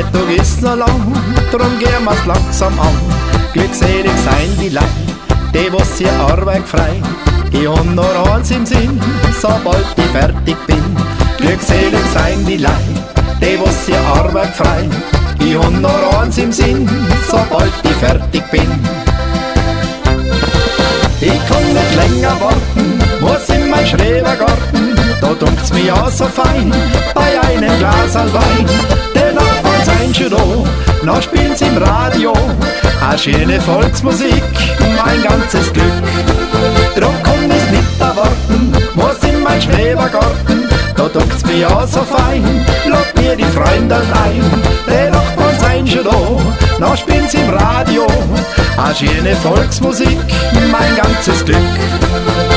Tag ist noch lang, drum gehen wir's langsam an. Glückselig sein die Leute, die was ihr Arbeit frei. Ich hab noch eins im Sinn, sobald ich fertig bin. Glückselig sein die Leute, die was ihr Arbeit frei. Ich hab noch eins im Sinn, sobald ich fertig bin. Ich kann nicht länger warten, muss in mein Schrebergarten. Da dunkt's mir ja so fein, bei einem Glas Wein. Die Nachbarn sind schon da, noch spielen's im Radio. Eine schöne Volksmusik, mein ganzes Glück. Drum kann ich's nicht erwarten, muss in mein Schrebergarten. Da dunkt's mir ja so fein, lock mir die Freunde ein. Die Nachbarn sind schon da, noch spielen's im Radio. Eine schöne Volksmusik, mein ganzes Glück.